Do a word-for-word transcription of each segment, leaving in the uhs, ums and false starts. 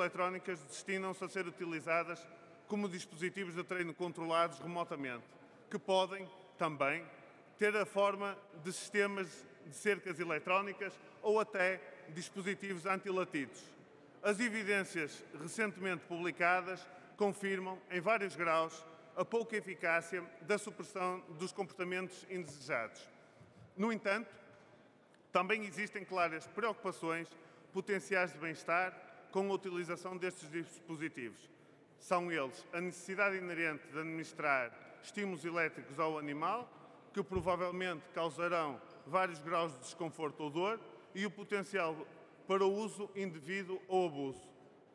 eletrónicas destinam-se a ser utilizadas como dispositivos de treino controlados remotamente, que podem, também, ter a forma de sistemas de cercas eletrónicas ou até dispositivos antilatidos. As evidências recentemente publicadas confirmam, em vários graus, a pouca eficácia da supressão dos comportamentos indesejados. No entanto, também existem claras preocupações potenciais de bem-estar com a utilização destes dispositivos. São eles a necessidade inerente de administrar estímulos elétricos ao animal, que provavelmente causarão vários graus de desconforto ou dor, e o potencial para o uso indevido ou abuso.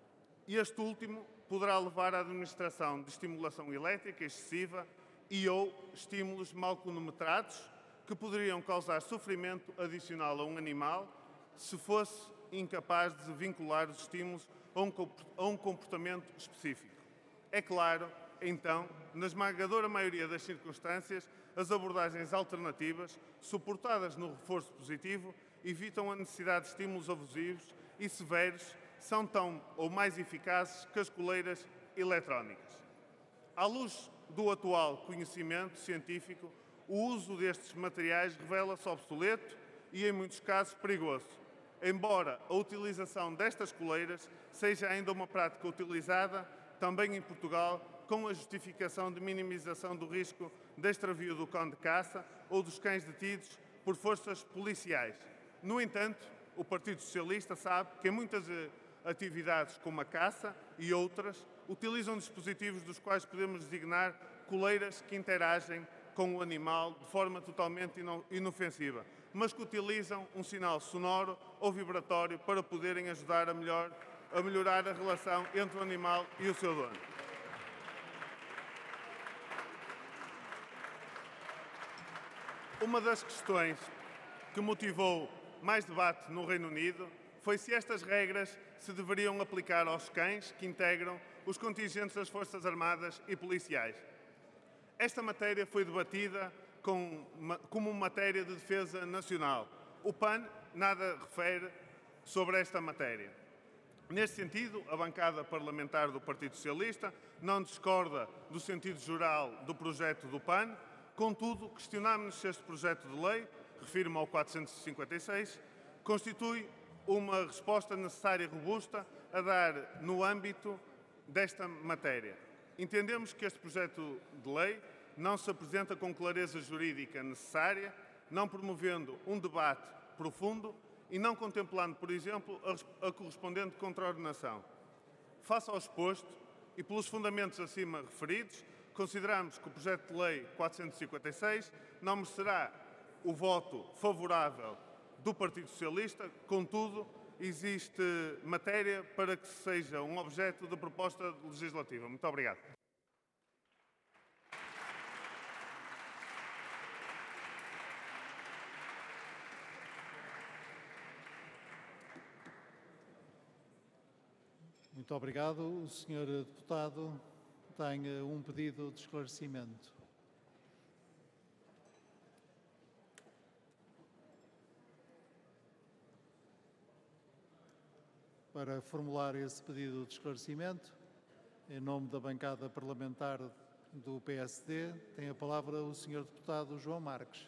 Este último poderá levar à administração de estimulação elétrica excessiva e ou estímulos mal cronometrados que poderiam causar sofrimento adicional a um animal se fosse incapaz de vincular os estímulos a um comportamento específico. É claro, então, na esmagadora maioria das circunstâncias, as abordagens alternativas, suportadas no reforço positivo, evitam a necessidade de estímulos abusivos e severos, são tão ou mais eficazes que as coleiras eletrónicas. À luz do atual conhecimento científico, o uso destes materiais revela-se obsoleto e, em muitos casos, perigoso, embora a utilização destas coleiras seja ainda uma prática utilizada, também em Portugal, com a justificação de minimização do risco de extravio do cão de caça ou dos cães detidos por forças policiais. No entanto, o Partido Socialista sabe que em muitas atividades como a caça e outras, utilizam dispositivos dos quais podemos designar coleiras que interagem com o animal de forma totalmente inofensiva, mas que utilizam um sinal sonoro ou vibratório para poderem ajudar a, melhor, a melhorar a relação entre o animal e o seu dono. Uma das questões que motivou mais debate no Reino Unido foi se estas regras se deveriam aplicar aos cães que integram os contingentes das Forças Armadas e policiais. Esta matéria foi debatida com, como matéria de defesa nacional. O P A N nada refere sobre esta matéria. Neste sentido, a bancada parlamentar do Partido Socialista não discorda do sentido geral do projeto do P A N, contudo, questionamos se este projeto de lei, refiro-me ao quatrocentos e cinquenta e seis, constitui uma resposta necessária e robusta a dar no âmbito desta matéria. Entendemos que este projeto de lei não se apresenta com clareza jurídica necessária, não promovendo um debate profundo e não contemplando, por exemplo, a correspondente contraordenação. Face ao exposto e pelos fundamentos acima referidos, consideramos que o projeto de lei quatrocentos e cinquenta e seis não merecerá o voto favorável do Partido Socialista, contudo, existe matéria para que seja um objeto de proposta legislativa. Muito obrigado. Muito obrigado. O senhor deputado tem um pedido de esclarecimento. Para formular esse pedido de esclarecimento, em nome da bancada parlamentar do P S D, tem a palavra o senhor deputado João Marques.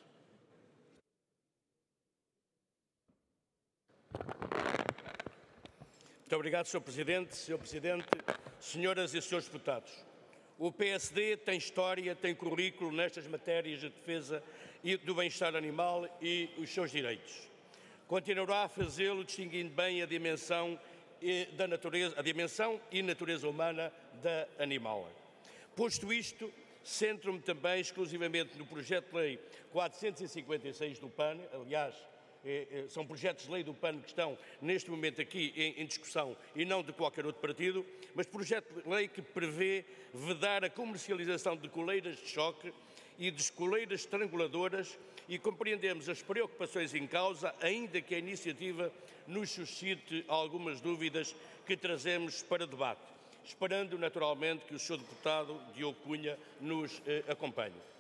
Muito obrigado, senhor Presidente. senhor Presidente, senhoras e senhores deputados, o P S D tem história, tem currículo nestas matérias de defesa e do bem-estar animal e os seus direitos. Continuará a fazê-lo distinguindo bem a dimensão, da natureza, a dimensão e natureza humana da animal. Posto isto, centro-me também exclusivamente no projeto de lei quatrocentos e cinquenta e seis do P A N, aliás, são projetos de lei do P A N que estão neste momento aqui em, em discussão e não de qualquer outro partido, mas projeto de lei que prevê vedar a comercialização de coleiras de choque e de coleiras estranguladoras, e compreendemos as preocupações em causa, ainda que a iniciativa nos suscite algumas dúvidas que trazemos para debate, esperando naturalmente que o senhor deputado Diogo Cunha nos eh, acompanhe.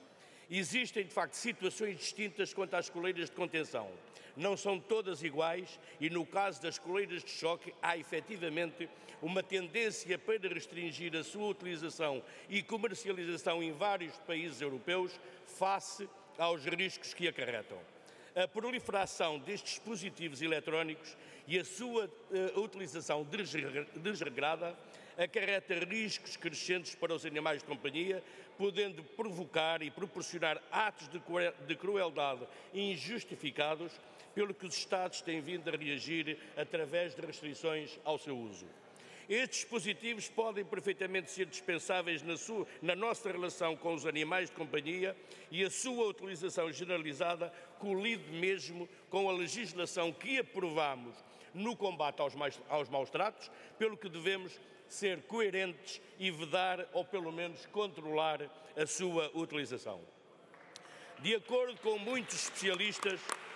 Existem, de facto, situações distintas quanto às coleiras de contenção. Não são todas iguais e, no caso das coleiras de choque, há efetivamente uma tendência para restringir a sua utilização e comercialização em vários países europeus face aos riscos que acarretam. A proliferação destes dispositivos eletrónicos e a sua uh, utilização desregrada acarreta riscos crescentes para os animais de companhia, podendo provocar e proporcionar atos de crueldade injustificados, pelo que os Estados têm vindo a reagir através de restrições ao seu uso. Estes dispositivos podem perfeitamente ser dispensáveis na, sua, na nossa relação com os animais de companhia e a sua utilização generalizada colide mesmo com a legislação que aprovamos no combate aos, mais, aos maus-tratos, pelo que devemos ser coerentes e vedar ou pelo menos controlar a sua utilização. De acordo com muitos especialistas,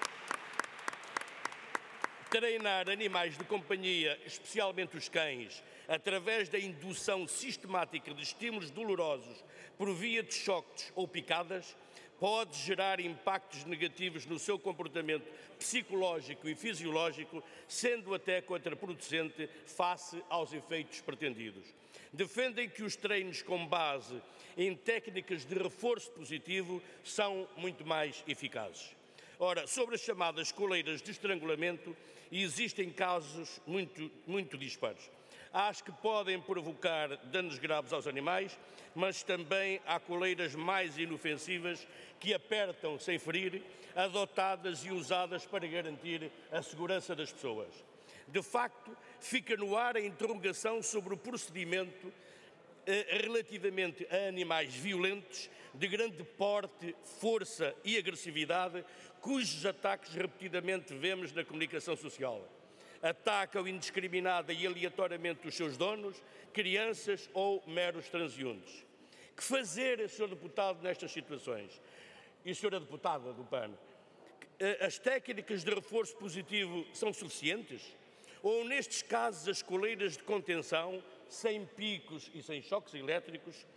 treinar animais de companhia, especialmente os cães, através da indução sistemática de estímulos dolorosos por via de choques ou picadas, pode gerar impactos negativos no seu comportamento psicológico e fisiológico, sendo até contraproducente face aos efeitos pretendidos. Defendem que os treinos com base em técnicas de reforço positivo são muito mais eficazes. Ora, sobre as chamadas coleiras de estrangulamento, existem casos muito, muito dispares. Há as que podem provocar danos graves aos animais, mas também há coleiras mais inofensivas que apertam sem ferir, adotadas e usadas para garantir a segurança das pessoas. De facto, fica no ar a interrogação sobre o procedimento eh, relativamente a animais violentos, de grande porte, força e agressividade, cujos ataques repetidamente vemos na comunicação social. Atacam indiscriminada e aleatoriamente os seus donos, crianças ou meros transeuntes. Que fazer, senhor Deputado, nestas situações? E senhora Deputada do P A N, as técnicas de reforço positivo são suficientes? Ou, nestes casos, as coleiras de contenção, sem picos e sem choques elétricos,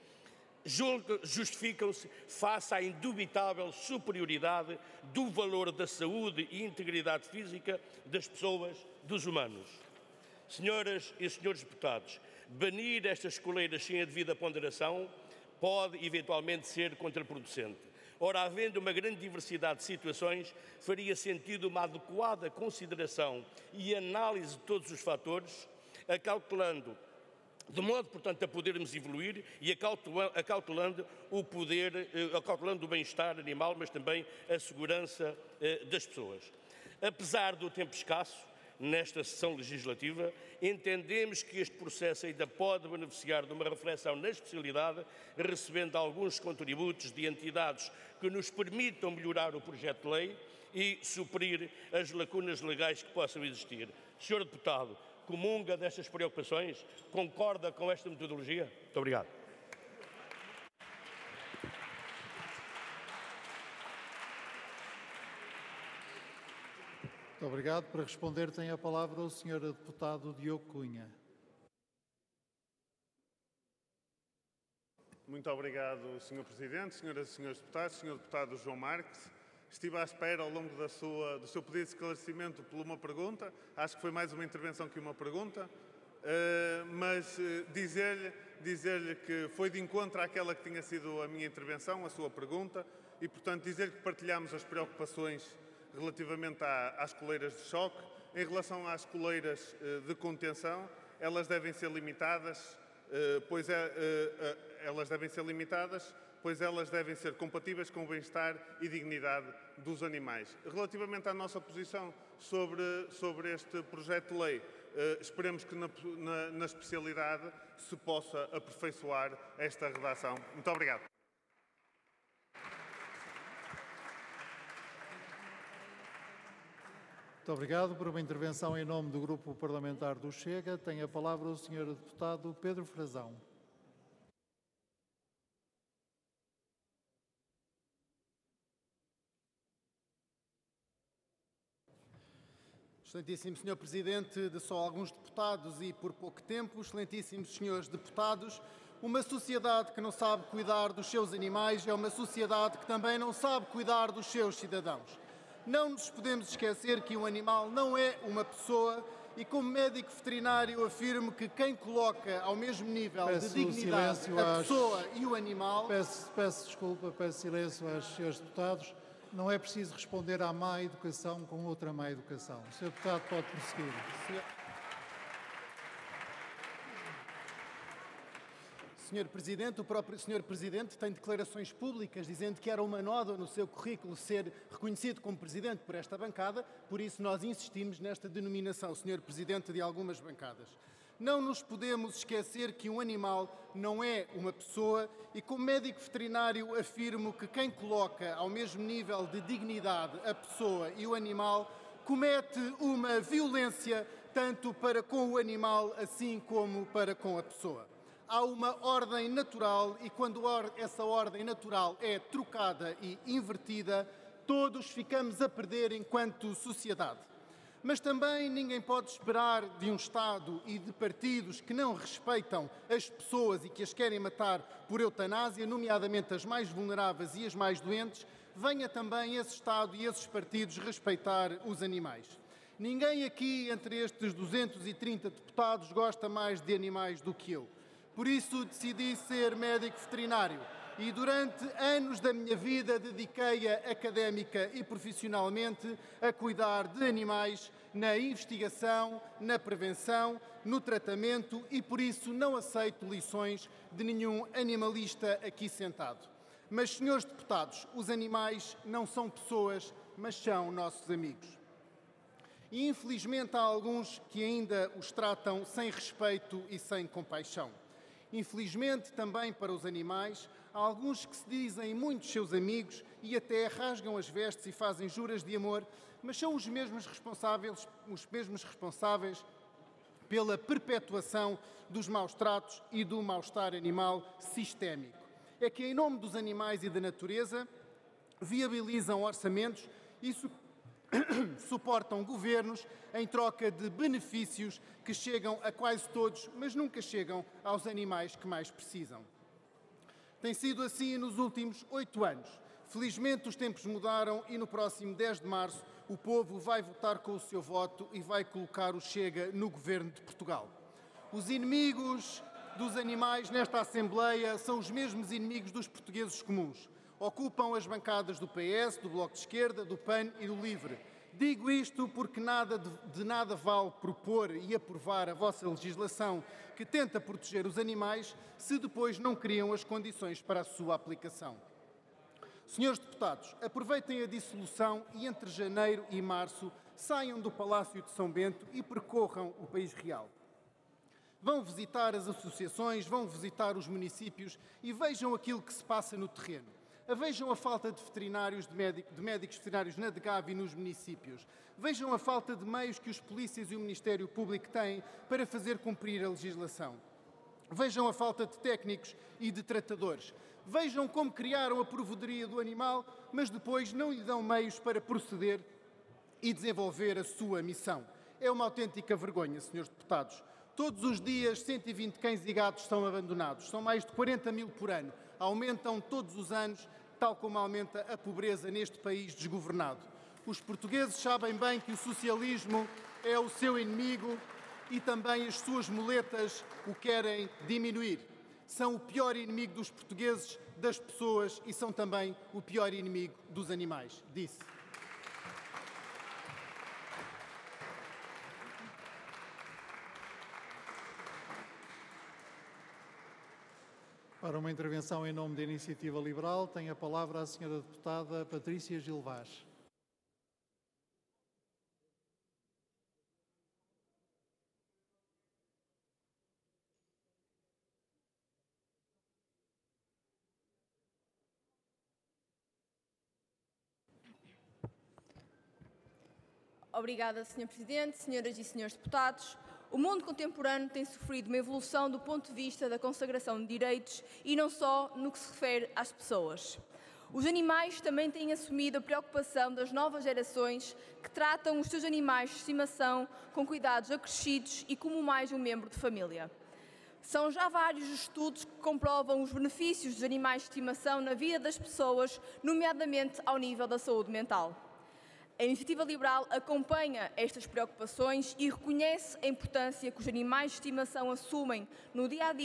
justificam-se face à indubitável superioridade do valor da saúde e integridade física das pessoas, dos humanos? Senhoras e senhores deputados, banir estas coleiras sem a devida ponderação pode eventualmente ser contraproducente. Ora, havendo uma grande diversidade de situações, faria sentido uma adequada consideração e análise de todos os fatores, acautelando de modo, portanto, a podermos evoluir e acautelando o poder, acautelando o bem-estar animal, mas também a segurança eh, das pessoas. Apesar do tempo escasso nesta sessão legislativa, entendemos que este processo ainda pode beneficiar de uma reflexão na especialidade, recebendo alguns contributos de entidades que nos permitam melhorar o projeto de lei e suprir as lacunas legais que possam existir. senhor Deputado, comunga destas preocupações? Concorda com esta metodologia? Muito obrigado. Muito obrigado. Para responder tem a palavra o senhor Deputado Diogo Cunha. Muito obrigado, senhor Presidente, senhoras e senhores deputados, senhor Deputado João Marques. Estive à espera ao longo da sua, do seu pedido de esclarecimento por uma pergunta. Acho que foi mais uma intervenção que uma pergunta. Uh, mas uh, dizer-lhe dizer-lhe que foi de encontro àquela que tinha sido a minha intervenção, a sua pergunta, e, portanto, dizer-lhe que partilhamos as preocupações relativamente à, às coleiras de choque. Em relação às coleiras uh, de contenção, elas devem ser limitadas, uh, pois é, uh, uh, elas devem ser limitadas, pois elas devem ser compatíveis com o bem-estar e dignidade dos animais. Relativamente à nossa posição sobre, sobre este projeto de lei, eh, esperemos que na, na, na especialidade se possa aperfeiçoar esta redação. Muito obrigado. Muito obrigado. Por uma intervenção em nome do Grupo Parlamentar do Chega, tem a palavra o senhor Deputado Pedro Frazão. Excelentíssimo senhor Presidente, de só alguns deputados e por pouco tempo, excelentíssimos senhores deputados, uma sociedade que não sabe cuidar dos seus animais é uma sociedade que também não sabe cuidar dos seus cidadãos. Não nos podemos esquecer que um animal não é uma pessoa e, como médico veterinário, afirmo que quem coloca ao mesmo nível peço de dignidade a às... pessoa e o animal... Peço, peço desculpa, peço silêncio aos senhores deputados. Não é preciso responder à má educação com outra má educação. O senhor deputado pode prosseguir. Senhor... senhor Presidente, o próprio senhor Presidente tem declarações públicas dizendo que era uma nódoa no seu currículo ser reconhecido como Presidente por esta bancada, por isso nós insistimos nesta denominação, senhor Presidente de algumas bancadas. Não nos podemos esquecer que um animal não é uma pessoa e, como médico veterinário, afirmo que quem coloca ao mesmo nível de dignidade a pessoa e o animal comete uma violência tanto para com o animal assim como para com a pessoa. Há uma ordem natural e quando essa ordem natural é trocada e invertida, todos ficamos a perder enquanto sociedade. Mas também ninguém pode esperar de um Estado e de partidos que não respeitam as pessoas e que as querem matar por eutanásia, nomeadamente as mais vulneráveis e as mais doentes, venha também esse Estado e esses partidos respeitar os animais. Ninguém aqui, entre estes duzentos e trinta deputados, gosta mais de animais do que eu. Por isso decidi ser médico veterinário e durante anos da minha vida dediquei-a académica e profissionalmente a cuidar de animais na investigação, na prevenção, no tratamento e por isso não aceito lições de nenhum animalista aqui sentado. Mas, senhores deputados, os animais não são pessoas, mas são nossos amigos. E infelizmente há alguns que ainda os tratam sem respeito e sem compaixão. Infelizmente, também para os animais, há alguns que se dizem muitos seus amigos e até rasgam as vestes e fazem juras de amor, mas são os mesmos responsáveis, os mesmos responsáveis pela perpetuação dos maus-tratos e do mal-estar animal sistémico. É que, em nome dos animais e da natureza, viabilizam orçamentos e su- suportam governos em troca de benefícios que chegam a quase todos, mas nunca chegam aos animais que mais precisam. Tem sido assim nos últimos oito anos. Felizmente os tempos mudaram e no próximo dez de março o povo vai votar com o seu voto e vai colocar o Chega no governo de Portugal. Os inimigos dos animais nesta Assembleia são os mesmos inimigos dos portugueses comuns. Ocupam as bancadas do P S, do Bloco de Esquerda, do P A N e do LIVRE. Digo isto porque nada de, de nada vale propor e aprovar a vossa legislação que tenta proteger os animais se depois não criam as condições para a sua aplicação. Senhores deputados, aproveitem a dissolução e entre janeiro e março saiam do Palácio de São Bento e percorram o país real. Vão visitar as associações, vão visitar os municípios e vejam aquilo que se passa no terreno. Vejam a falta de veterinários, de, médico, de médicos veterinários na D G A V e nos municípios. Vejam a falta de meios que os polícias e o Ministério Público têm para fazer cumprir a legislação. Vejam a falta de técnicos e de tratadores. Vejam como criaram a provedoria do animal, mas depois não lhe dão meios para proceder e desenvolver a sua missão. É uma autêntica vergonha, senhores deputados. Todos os dias, cento e vinte cães e gatos são abandonados. São mais de quarenta mil por ano. Aumentam todos os anos, tal como aumenta a pobreza neste país desgovernado. Os portugueses sabem bem que o socialismo é o seu inimigo e também as suas muletas o querem diminuir. São o pior inimigo dos portugueses, das pessoas e são também o pior inimigo dos animais. Disse. Para uma intervenção em nome da Iniciativa Liberal, tem a palavra a senhora deputada Patrícia Gil Vaz. Obrigada, senhor Presidente, senhoras e senhores deputados. O mundo contemporâneo tem sofrido uma evolução do ponto de vista da consagração de direitos e não só no que se refere às pessoas. Os animais também têm assumido a preocupação das novas gerações que tratam os seus animais de estimação com cuidados acrescidos e como mais um membro de família. São já vários estudos que comprovam os benefícios dos animais de estimação na vida das pessoas, nomeadamente ao nível da saúde mental. A Iniciativa Liberal acompanha estas preocupações e reconhece a importância que os animais de estimação assumem no dia a dia